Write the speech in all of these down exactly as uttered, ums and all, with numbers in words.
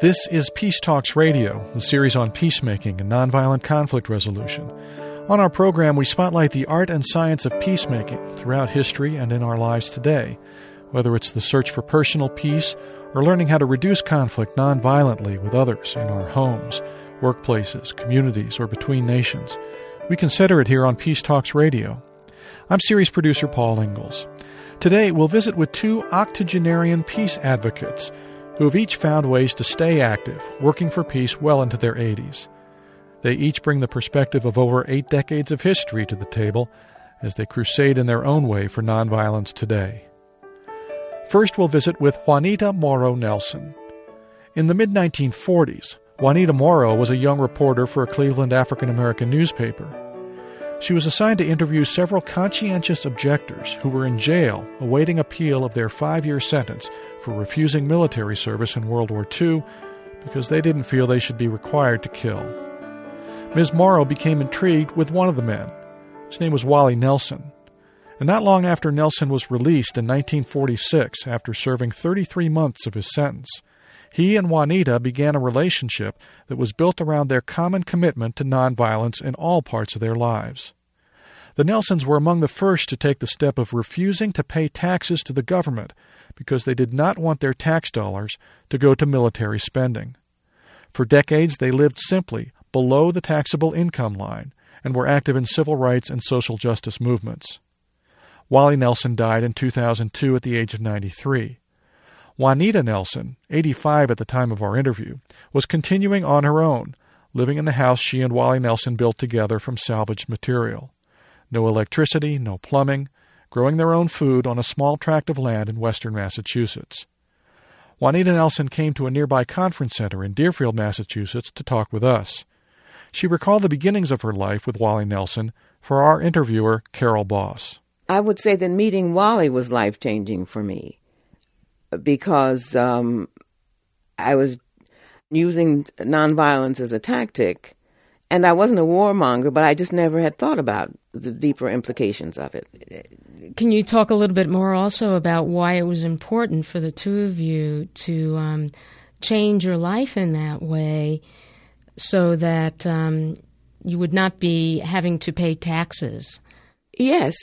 This is Peace Talks Radio, the series on peacemaking and nonviolent conflict resolution. On our program, we spotlight the art and science of peacemaking throughout history and in our lives today, whether it's the search for personal peace or learning how to reduce conflict nonviolently with others in our homes, workplaces, communities, or between nations. We consider it here on Peace Talks Radio. I'm series producer Paul Ingalls. Today, we'll visit with two octogenarian peace advocates who have each found ways to stay active, working for peace well into their eighties. They each bring the perspective of over eight decades of history to the table as they crusade in their own way for nonviolence today. First, we'll visit with Juanita Morrow Nelson. In the mid nineteen forties, Juanita Morrow was a young reporter for a Cleveland African-American newspaper. She was assigned to interview several conscientious objectors who were in jail awaiting appeal of their five-year sentence for refusing military service in World War Two because they didn't feel they should be required to kill. Miz Morrow became intrigued with one of the men. His name was Wally Nelson. And not long after Nelson was released in nineteen forty-six, after serving thirty-three months of his sentence, he and Juanita began a relationship that was built around their common commitment to nonviolence in all parts of their lives. The Nelsons were among the first to take the step of refusing to pay taxes to the government because they did not want their tax dollars to go to military spending. For decades, they lived simply below the taxable income line and were active in civil rights and social justice movements. Wally Nelson died in two thousand two at the age of ninety-three. Juanita Nelson, eighty-five at the time of our interview, was continuing on her own, living in the house she and Wally Nelson built together from salvaged material. No electricity, no plumbing, growing their own food on a small tract of land in western Massachusetts. Juanita Nelson came to a nearby conference center in Deerfield, Massachusetts, to talk with us. She recalled the beginnings of her life with Wally Nelson for our interviewer, Carol Boss. I would say that meeting Wally was life-changing for me because um, I was using nonviolence as a tactic, and I wasn't a warmonger, but I just never had thought about the deeper implications of it. Can you talk a little bit more also about why it was important for the two of you to um, change your life in that way so that um, you would not be having to pay taxes? Yes.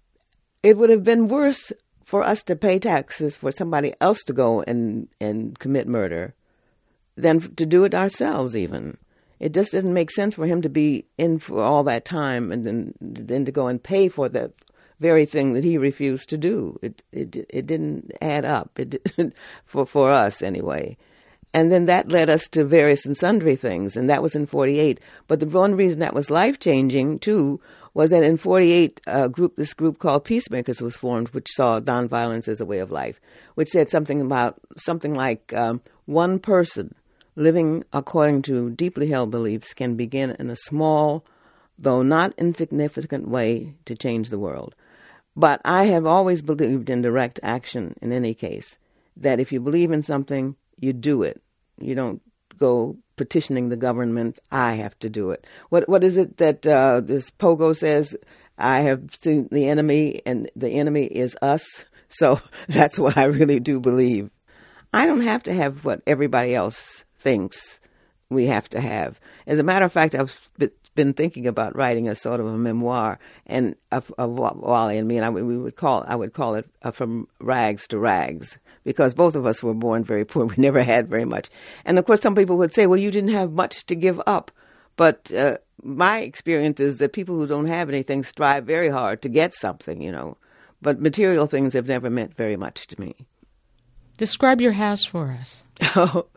It would have been worse for us to pay taxes for somebody else to go and, and commit murder than to do it ourselves even. It just doesn't make sense for him to be in for all that time and then then to go and pay for the very thing that he refused to do. It it it didn't add up it for for us anyway. And then that led us to various and sundry things, and that was in forty-eight. But the one reason that was life-changing, too, was that in forty-eight, a group, this group called Peacemakers was formed, which saw nonviolence as a way of life, which said something about something like um, one person living according to deeply held beliefs can begin in a small, though not insignificant way to change the world. But I have always believed in direct action in any case, that if you believe in something, you do it. You don't go petitioning the government, I have to do it. What What is it that uh, this Pogo says? I have seen the enemy, and the enemy is us. So that's what I really do believe. I don't have to have what everybody else thinks we have to have. As a matter of fact, I've been thinking about writing a sort of a memoir and of, of Wally and me, and I, we would call I would call it uh, From Rags to Rags, because both of us were born very poor. We never had very much. And of course, some people would say, well, you didn't have much to give up. But uh, my experience is that people who don't have anything strive very hard to get something, you know. But material things have never meant very much to me. Describe your house for us. Oh,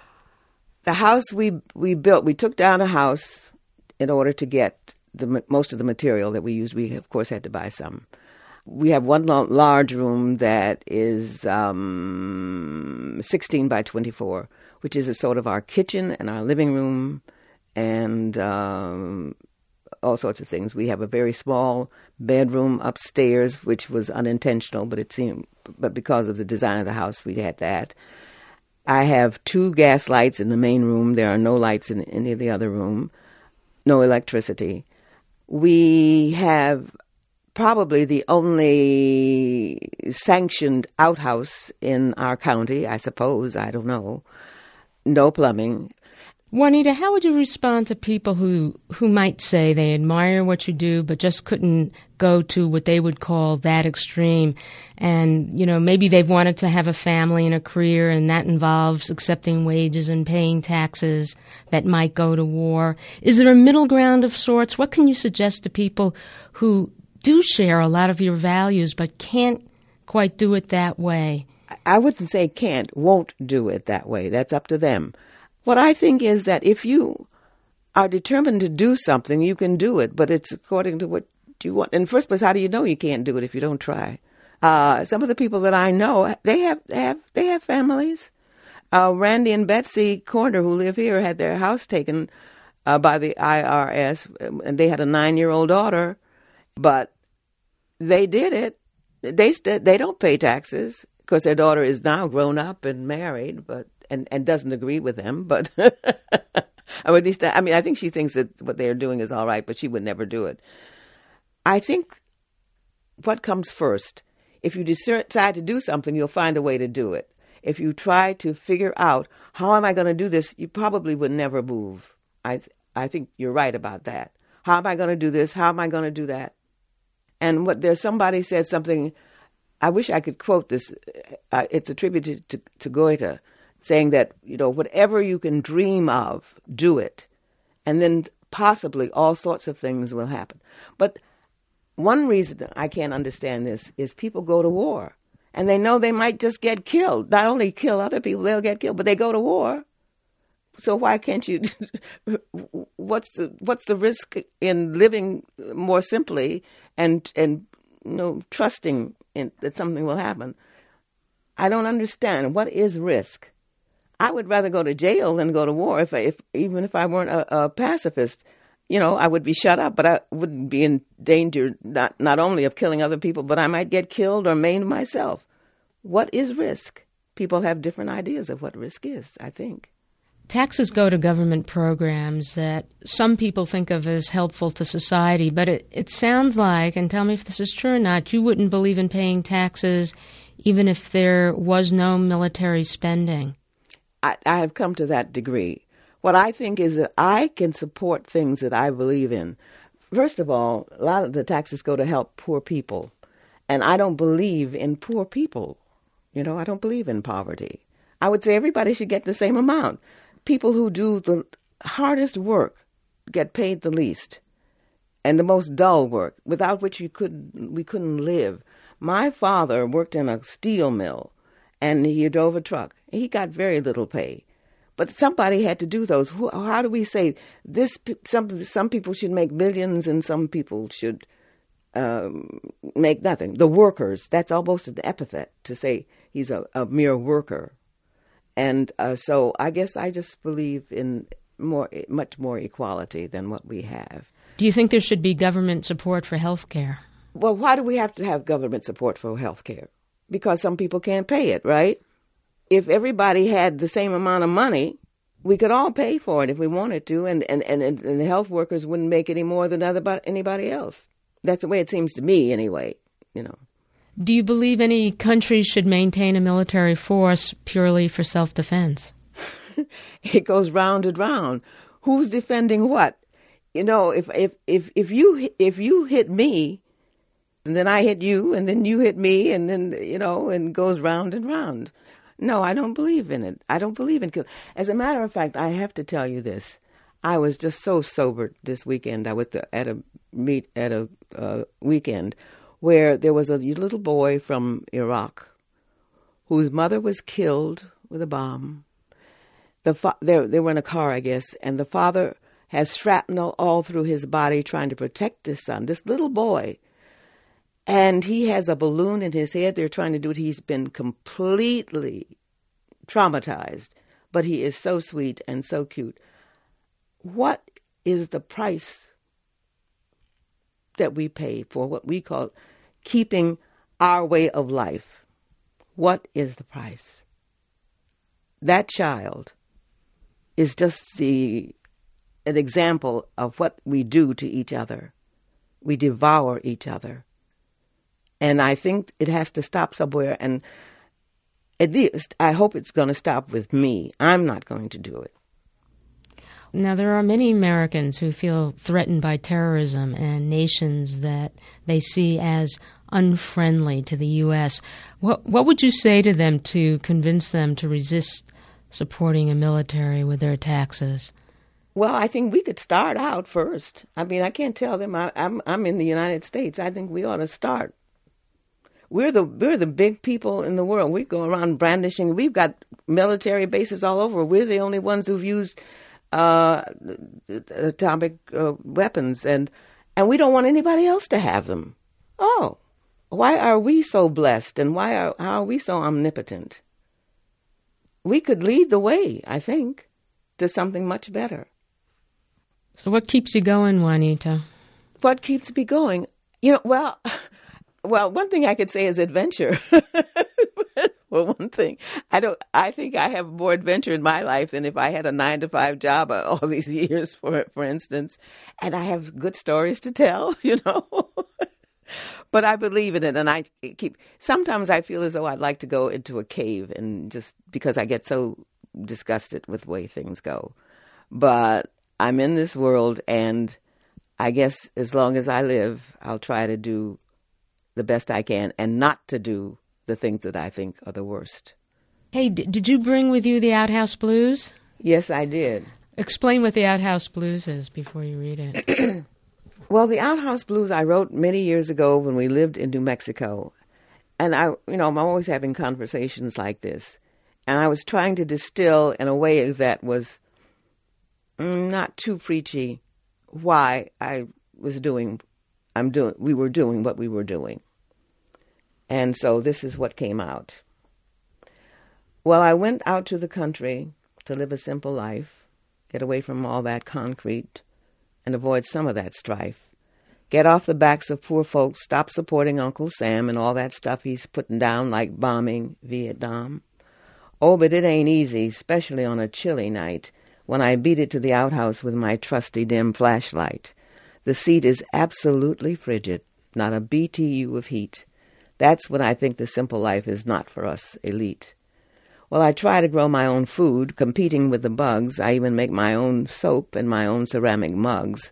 the house we we built, we took down a house in order to get the most of the material that we used. We, of course, had to buy some. We have one large room that is um, sixteen by twenty-four, which is a sort of our kitchen and our living room and um, all sorts of things. We have a very small bedroom upstairs, which was unintentional, but it seemed, but because of the design of the house, we had that. I have two gas lights in the main room. There are no lights in any of the other room. No electricity. We have probably the only sanctioned outhouse in our county, I suppose. I don't know. no plumbing. Juanita, how would you respond to people who, who might say they admire what you do but just couldn't go to what they would call that extreme? And, you know, maybe they've wanted to have a family and a career, and that involves accepting wages and paying taxes that might go to war. Is there a middle ground of sorts? What can you suggest to people who do share a lot of your values but can't quite do it that way? I wouldn't say can't, won't do it that way. That's up to them. What I think is that if you are determined to do something, you can do it, but it's according to what you want. In the first place, how do you know you can't do it if you don't try? Uh, some of the people that I know, they have they have, they have families. Uh, Randy and Betsy Corner, who live here, had their house taken uh, by the I R S, and they had a nine-year-old daughter, but they did it. They st- they don't pay taxes. Of course, their daughter is now grown up and married, but and, and doesn't agree with them. But or at least, I mean, I think she thinks that what they are doing is all right, but she would never do it. I think what comes first, if you decide to do something, you'll find a way to do it. If you try to figure out, how am I going to do this, you probably would never move. I th- I think you're right about that. How am I going to do this? How am I going to do that? And what there's somebody said something, I wish I could quote this. Uh, it's attributed to, to Goethe, saying that, you know, whatever you can dream of, do it. And then possibly all sorts of things will happen. But one reason I can't understand this is people go to war, and they know they might just get killed. Not only kill other people, they'll get killed, but they go to war. So why can't you, what's the what's the risk in living more simply and, and you know, trusting in, that something will happen? I don't understand. What is risk? I would rather go to jail than go to war. If, I, if even if I weren't a, a pacifist, you know, I would be shut up, but I wouldn't be in danger not not only of killing other people, but I might get killed or maimed myself. What is risk? People have different ideas of what risk is, I think. Taxes go to government programs that some people think of as helpful to society, but it, it sounds like, and tell me if this is true or not, you wouldn't believe in paying taxes even if there was no military spending. I, I have come to that degree. What I think is that I can support things that I believe in. First of all, a lot of the taxes go to help poor people, and I don't believe in poor people. You know, I don't believe in poverty. I would say everybody should get the same amount. People who do the hardest work get paid the least, and the most dull work, without which you could we couldn't live. My father worked in a steel mill, and he drove a truck. He got very little pay, but somebody had to do those. How do we say this? Some some people should make millions, and some people should um, make nothing. The workers. That's almost an epithet to say he's a, a mere worker. And uh, so I guess I just believe in more, much more equality than what we have. Do you think there should be government support for health care? Well, why do we have to have government support for health care? Because some people can't pay it, right? If everybody had the same amount of money, we could all pay for it if we wanted to, and, and, and, and the health workers wouldn't make any more than other, anybody else. That's the way it seems to me anyway, you know. Do you believe any country should maintain a military force purely for self-defense? It goes round and round. Who's defending what? You know, if if if if you if you hit me, and then I hit you, and then you hit me, and then you know, and goes round and round. No, I don't believe in it. I don't believe in killing. As a matter of fact, I have to tell you this. I was just so sober this weekend. I was at a meet at a uh, weekend where there was a little boy from Iraq whose mother was killed with a bomb. The fa- they, they were in a car, I guess, and the father has shrapnel all through his body trying to protect his son, this little boy. And he has a balloon in his head. They're trying to do it. He's been completely traumatized, but he is so sweet and so cute. What is the price that we pay for what we call keeping our way of life? What is the price? That child is just the an example of what we do to each other. We devour each other. And I think it has to stop somewhere. And At least, I hope it's going to stop with me. I'm not going to do it. Now, there are many Americans who feel threatened by terrorism and nations that they see as unfriendly to the U S. What, what would you say to them to convince them to resist supporting a military with their taxes? Well, I think we could start out first. I mean, I can't tell them I, I'm I'm in the United States. I think we ought to start. We're the we're the big people in the world. We go around brandishing. We've got military bases all over. We're the only ones who've used uh, atomic uh, weapons, and and we don't want anybody else to have them. Oh, why are we so blessed, and why are how are we so omnipotent? We could lead the way, I think, to something much better. So what keeps you going, Juanita? What keeps me going? You know, well, well, one thing I could say is adventure. Well, one thing, I don't. I think I have more adventure in my life than if I had a nine to five job all these years, for for instance. And I have good stories to tell, you know. But I believe in it, and I keep. Sometimes I feel as though I'd like to go into a cave, and just because I get so disgusted with the way things go. But I'm in this world, and I guess as long as I live, I'll try to do the best I can and not to do the things that I think are the worst. Hey, d- did you bring with you the Outhouse Blues? Yes, I did. Explain what the Outhouse Blues is before you read it. Well, the Outhouse Blues I wrote many years ago when we lived in New Mexico. And I, you know, I'm always having conversations like this. And I was trying to distill in a way that was not too preachy why I was doing, I'm doing, we were doing what we were doing. And so this is what came out. Well, I went out to the country to live a simple life, get away from all that concrete, and avoid some of that strife. Get off the backs of poor folks, stop supporting Uncle Sam and all that stuff he's putting down like bombing Vietnam. Oh, but it ain't easy, especially on a chilly night, when I beat it to the outhouse with my trusty dim flashlight. The seat is absolutely frigid, not a B T U of heat. That's when I think the simple life is not for us elite. Well, I try to grow my own food, competing with the bugs. I even make my own soap and my own ceramic mugs.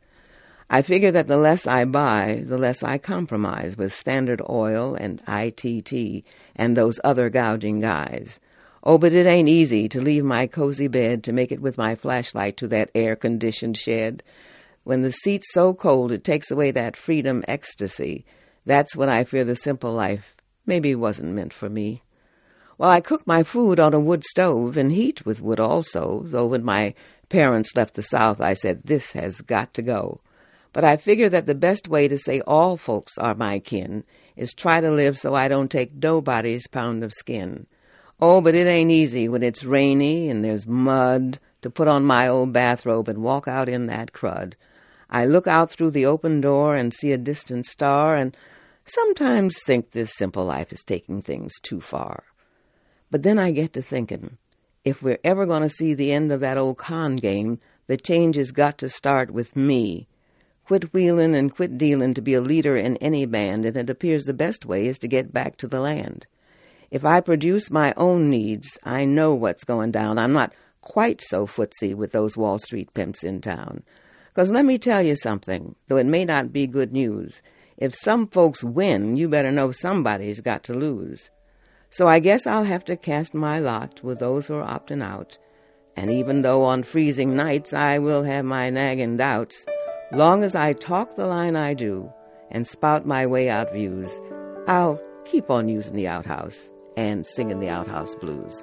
I figure that the less I buy, the less I compromise with Standard Oil and I T T and those other gouging guys. Oh, but it ain't easy to leave my cozy bed to make it with my flashlight to that air-conditioned shed. When the seat's so cold it takes away that freedom ecstasy, that's when I fear the simple life maybe wasn't meant for me. Well, I cook my food on a wood stove and heat with wood also, though when my parents left the South I said, this has got to go. But I figure that the best way to say all folks are my kin is try to live so I don't take nobody's pound of skin. Oh, but it ain't easy when it's rainy and there's mud to put on my old bathrobe and walk out in that crud. I look out through the open door and see a distant star and sometimes think this simple life is taking things too far. But then I get to thinking, if we're ever going to see the end of that old con game, the change has got to start with me. Quit wheeling and quit dealing to be a leader in any band, and it appears the best way is to get back to the land. If I produce my own needs, I know what's going down. I'm not quite so footsie with those Wall Street pimps in town. Because let me tell you something, though it may not be good news. If some folks win, you better know somebody's got to lose. So I guess I'll have to cast my lot with those who are opting out. And even though on freezing nights I will have my nagging doubts, long as I talk the line I do and spout my way out views, I'll keep on using the outhouse and singing the Outhouse Blues.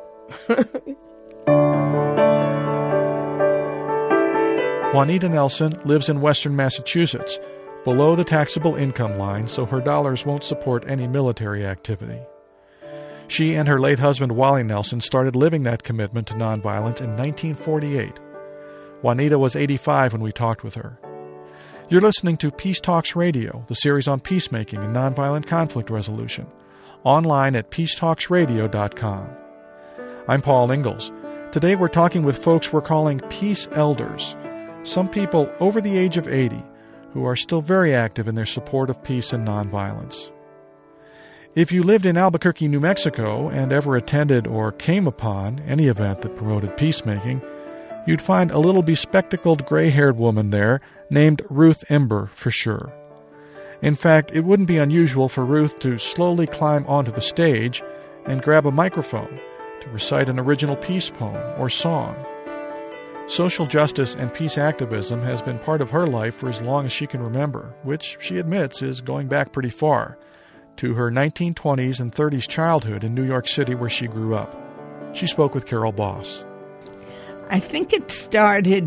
Juanita Nelson lives in western Massachusetts, below the taxable income line, so her dollars won't support any military activity. She and her late husband, Wally Nelson, started living that commitment to nonviolence in nineteen forty-eight. Juanita was eighty-five when we talked with her. You're listening to Peace Talks Radio, the series on peacemaking and nonviolent conflict resolution, online at peace talks radio dot com. I'm Paul Ingalls. Today we're talking with folks we're calling peace elders, some people over the age of eighty who are still very active in their support of peace and nonviolence. If you lived in Albuquerque, New Mexico, and ever attended or came upon any event that promoted peacemaking, you'd find a little bespectacled gray-haired woman there named Ruth Ember for sure. In fact, it wouldn't be unusual for Ruth to slowly climb onto the stage and grab a microphone to recite an original peace poem or song. Social justice and peace activism has been part of her life for as long as she can remember, which she admits is going back pretty far, to her nineteen twenties and thirties childhood in New York City where she grew up. She spoke with Carol Boss. I think it started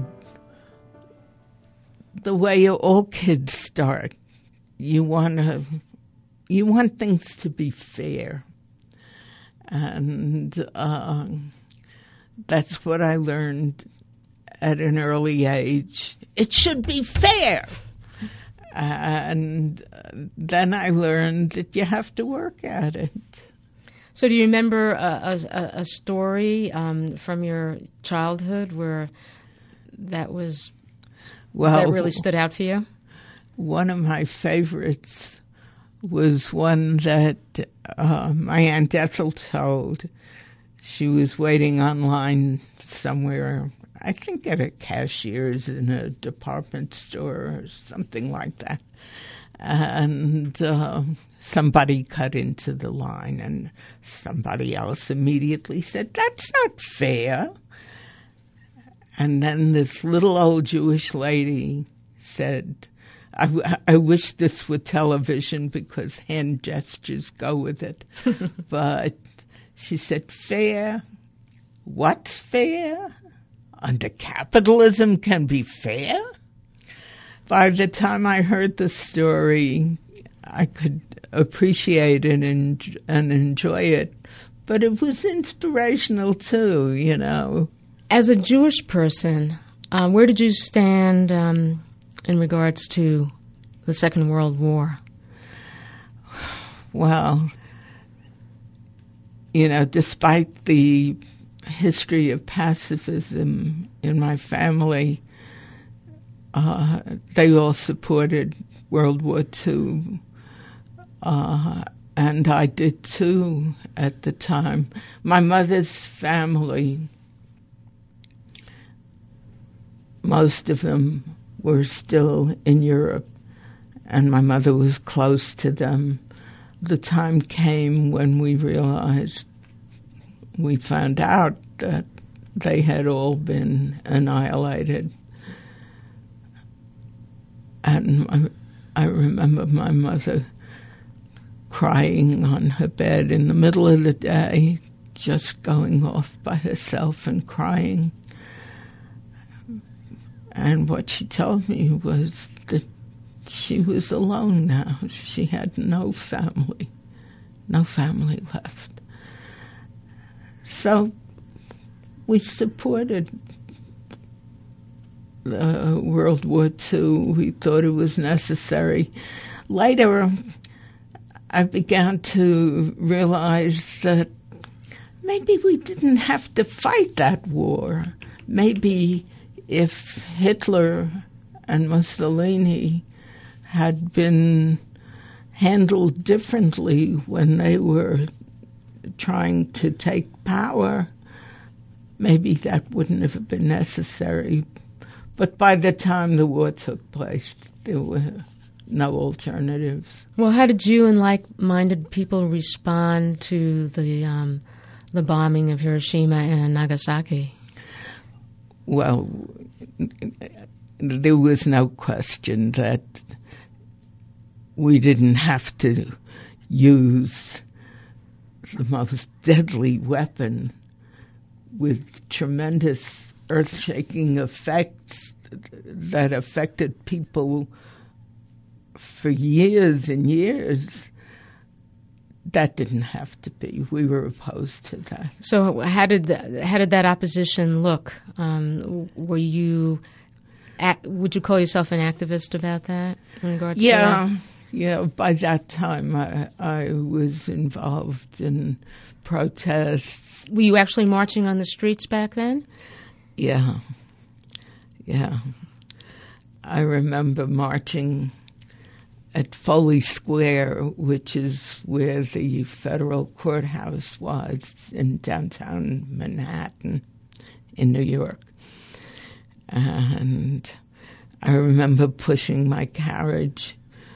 the way all kids start. You want to, you want things to be fair, and uh, that's what I learned at an early age. It should be fair. And then I learned that you have to work at it. So do you remember a, a, a story um, from your childhood where that was well, that really stood out to you? One of my favorites was one that uh, my Aunt Ethel told. She was waiting online somewhere, I think at a cashier's in a department store or something like that. And uh, somebody cut into the line, and somebody else immediately said, "That's not fair." And then this little old Jewish lady said, I, w- I wish this were television because hand gestures go with it. But she said, "Fair? What's fair? Under capitalism can be fair?" By the time I heard the story, I could appreciate it and, and enjoy it. But it was inspirational too, you know. As a Jewish person, uh, where did you stand um, in regards to the Second World War? Well, you know, despite the history of pacifism in my family, uh, they all supported World War Two, uh, and I did too at the time. My mother's family, most of them were still in Europe, and my mother was close to them. The time came when we realized, we found out that they had all been annihilated. And I remember my mother crying on her bed in the middle of the day, just going off by herself and crying. And what she told me was that she was alone now. She had no family, no family left. So we supported uh, World War Two. We thought it was necessary. Later, I began to realize that maybe we didn't have to fight that war. Maybe if Hitler and Mussolini had been handled differently when they were trying to take power, maybe that wouldn't have been necessary. But by the time the war took place, there were no alternatives. Well, how did you and like-minded people respond to the um, the bombing of Hiroshima and Nagasaki? Well, there was no question that we didn't have to use the most deadly weapon with tremendous earth-shaking effects that affected people for years and years. That didn't have to be. We were opposed to that. So how did the, how did that opposition look? Um, were you, would you call yourself an activist about that in regards yeah, to that? Yeah, by that time I, I was involved in protests. Were you actually marching on the streets back then? Yeah, yeah. I remember marching at Foley Square, which is where the federal courthouse was in downtown Manhattan in New York. And I remember pushing my carriage,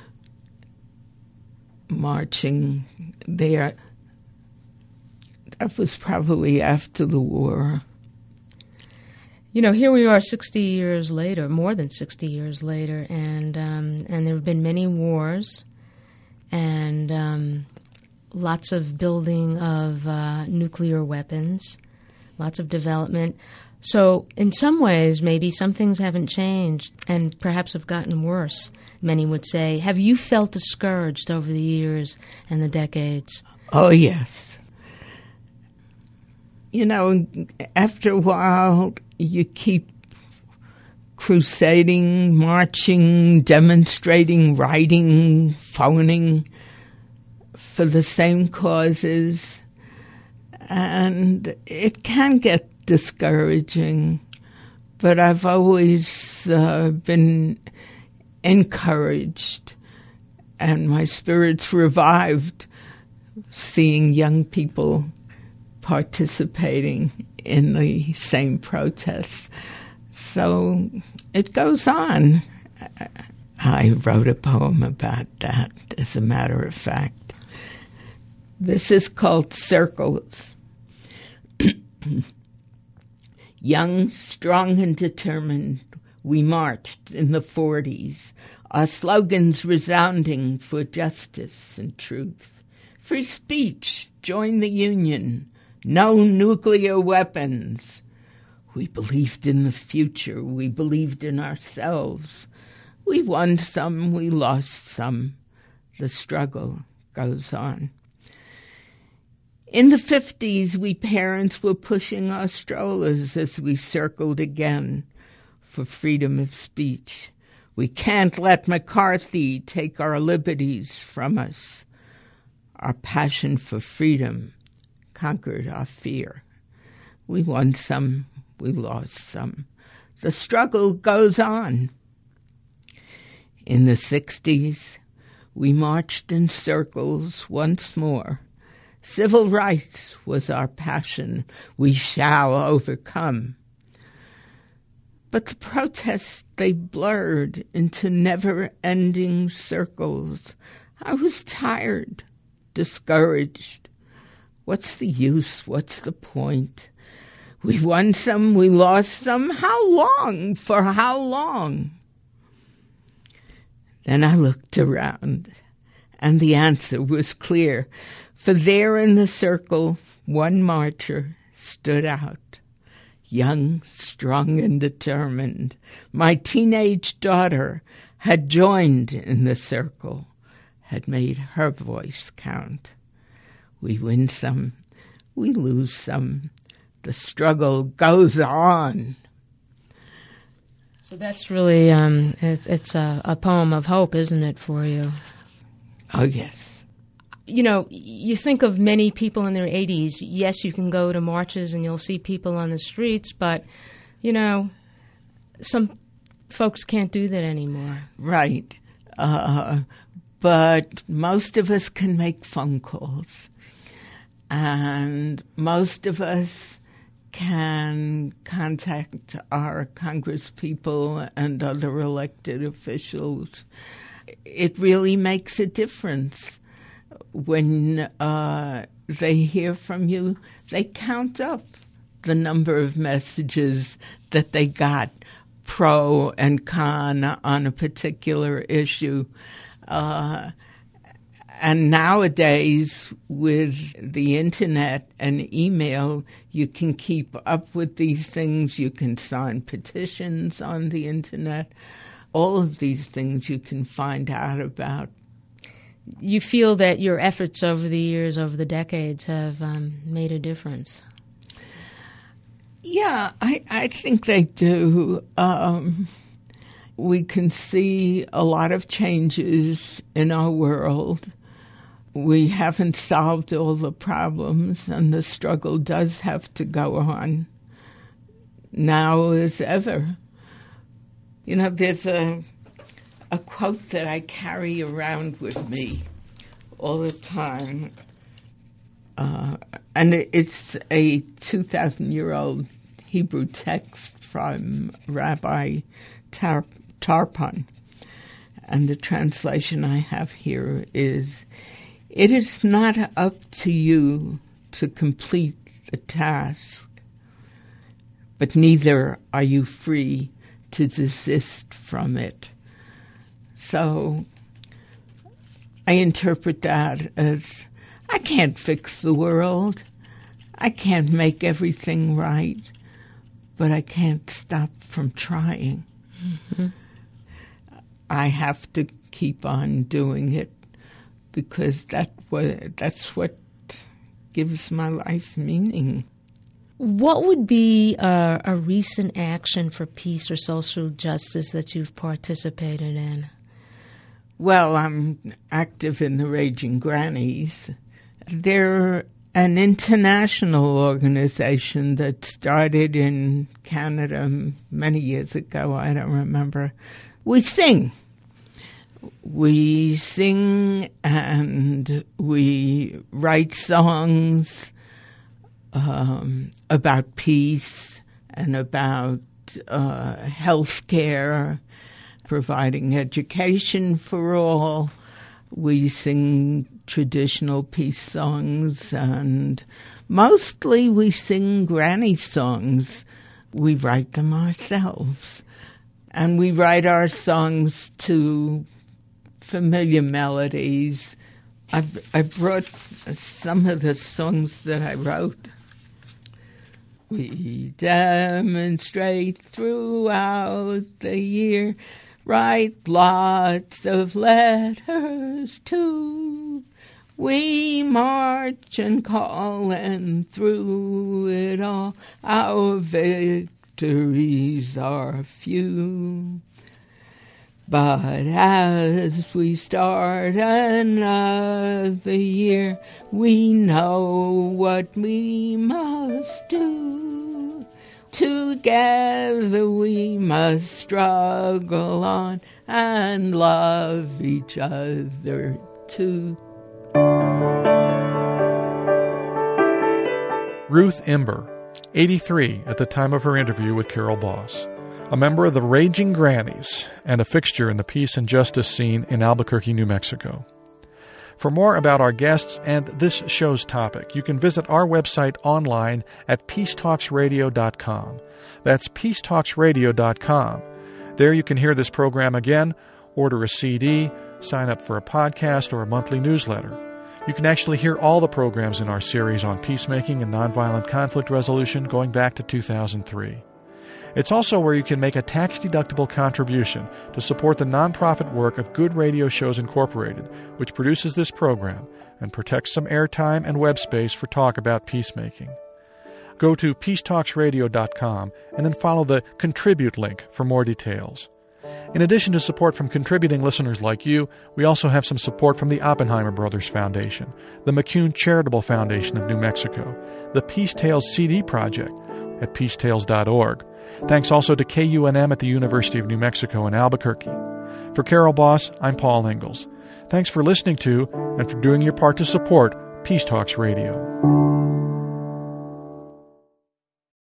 marching there. That was probably after the war. You know, here we are sixty years later, more than sixty years later, and um, and there have been many wars and um, lots of building of uh, nuclear weapons, lots of development. So in some ways, maybe some things haven't changed and perhaps have gotten worse, many would say. Have you felt discouraged over the years and the decades? Oh, yes. You know, after a while, you keep crusading, marching, demonstrating, writing, phoning for the same causes, and it can get discouraging, but I've always uh, been encouraged, and my spirits revived seeing young people participating in the same protests. So it goes on. I wrote a poem about that, as a matter of fact. This is called Circles. Young, strong, and determined, we marched in the forties, our slogans resounding for justice and truth. Free speech, join the union, no nuclear weapons. We believed in the future, we believed in ourselves. We won some, we lost some. The struggle goes on. In the fifties, we parents were pushing our strollers as we circled again for freedom of speech. We can't let McCarthy take our liberties from us. Our passion for freedom conquered our fear. We won some, we lost some. The struggle goes on. In the sixties, we marched in circles once more. Civil rights was our passion. We shall overcome. But the protests, they blurred into never-ending circles. I was tired, discouraged. What's the use? What's the point? We won some, we lost some. How long? For how long? Then I looked around, and the answer was clear. For there in the circle, one marcher stood out, young, strong, and determined. My teenage daughter had joined in the circle, had made her voice count. We win some, we lose some. The struggle goes on. So that's really, um, it's, it's a, a poem of hope, isn't it, for you? Oh, yes. You know, you think of many people in their eighties. Yes, you can go to marches and you'll see people on the streets, but, you know, some folks can't do that anymore. Right. Uh, but most of us can make phone calls. And most of us can contact our congresspeople and other elected officials. It really makes a difference. When uh, they hear from you, they count up the number of messages that they got pro and con on a particular issue. Uh, and nowadays, with the internet and email, you can keep up with these things. You can sign petitions on the internet. All of these things you can find out about. You feel that your efforts over the years, over the decades, have um, made a difference? Yeah, I, I think they do. Um, we can see a lot of changes in our world. We haven't solved all the problems, and the struggle does have to go on now as ever. You know, there's a a quote that I carry around with me all the time. Uh, and it's a two thousand year old Hebrew text from Rabbi Tar- Tarpon. And the translation I have here is, "It is not up to you to complete the task, but neither are you free to desist from it." So I interpret that as, I can't fix the world. I can't make everything right, but I can't stop from trying. Mm-hmm. I have to keep on doing it because that what, that's what gives my life meaning. What would be a, a recent action for peace or social justice that you've participated in? Well, I'm active in the Raging Grannies. They're an international organization that started in Canada many years ago. I don't remember. We sing. We sing and we write songs um, about peace and about uh, health care, providing education for all. We sing traditional peace songs, and mostly we sing granny songs. We write them ourselves. And we write our songs to familiar melodies. I, I brought some of the songs that I wrote. We demonstrate throughout the year, write lots of letters too. We march and call, and through it all, our victories are few. But as we start another year, we know what we must do. Together we must struggle on and love each other too. Ruth Imber, eighty-three at the time of her interview with Carol Boss, a member of the Raging Grannies and a fixture in the peace and justice scene in Albuquerque, New Mexico. For more about our guests and this show's topic, you can visit our website online at peace talks radio dot com. That's peace talks radio dot com. There you can hear this program again, order a C D, sign up for a podcast or a monthly newsletter. You can actually hear all the programs in our series on peacemaking and nonviolent conflict resolution going back to two thousand three. It's also where you can make a tax-deductible contribution to support the nonprofit work of Good Radio Shows Incorporated, which produces this program and protects some airtime and web space for talk about peacemaking. Go to peace talks radio dot com and then follow the Contribute link for more details. In addition to support from contributing listeners like you, we also have some support from the Oppenheimer Brothers Foundation, the McCune Charitable Foundation of New Mexico, the Peace Tales C D Project at peace tales dot org. Thanks also to K U N M at the University of New Mexico in Albuquerque. For Carol Boss, I'm Paul Ingalls. Thanks for listening to and for doing your part to support Peace Talks Radio.